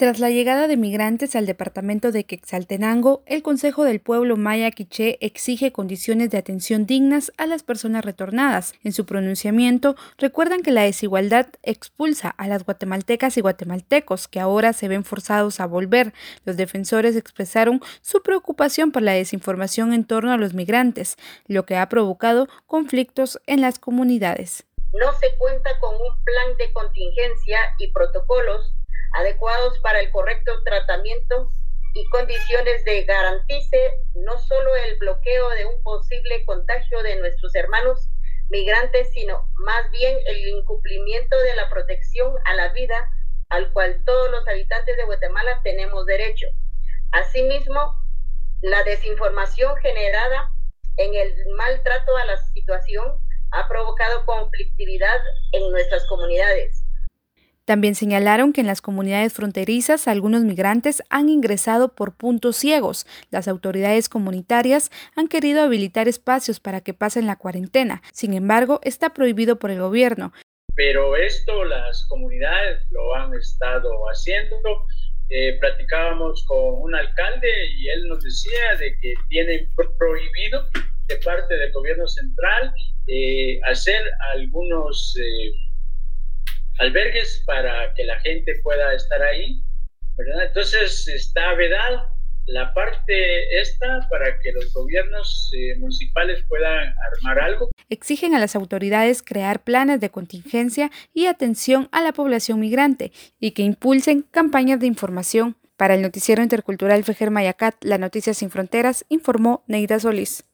Tras la llegada de migrantes al departamento de Quetzaltenango, el Consejo del Pueblo Maya Quiché exige condiciones de atención dignas a las personas retornadas. En su pronunciamiento, recuerdan que la desigualdad expulsa a las guatemaltecas y guatemaltecos, que ahora se ven forzados a volver. Los defensores expresaron su preocupación por la desinformación en torno a los migrantes, lo que ha provocado conflictos en las comunidades. No se cuenta con un plan de contingencia y protocolos adecuados para el correcto tratamiento y condiciones de garantice no solo el bloqueo de un posible contagio de nuestros hermanos migrantes, sino más bien el incumplimiento de la protección a la vida al cual todos los habitantes de Guatemala tenemos derecho. Asimismo, la desinformación generada en el maltrato a la situación ha provocado conflictividad en nuestras comunidades. También señalaron que en las comunidades fronterizas algunos migrantes han ingresado por puntos ciegos. Las autoridades comunitarias han querido habilitar espacios para que pasen la cuarentena. Sin embargo, está prohibido por el gobierno. Pero esto las comunidades lo han estado haciendo. Platicábamos con un alcalde y él nos decía de que tienen prohibido de parte del gobierno central hacer algunos albergues para que la gente pueda estar ahí, ¿verdad? Entonces está vedada la parte esta para que los gobiernos municipales puedan armar algo. Exigen a las autoridades crear planes de contingencia y atención a la población migrante y que impulsen campañas de información. Para el noticiero intercultural Fejer Mayacat, La Noticia Sin Fronteras, informó Neida Solís.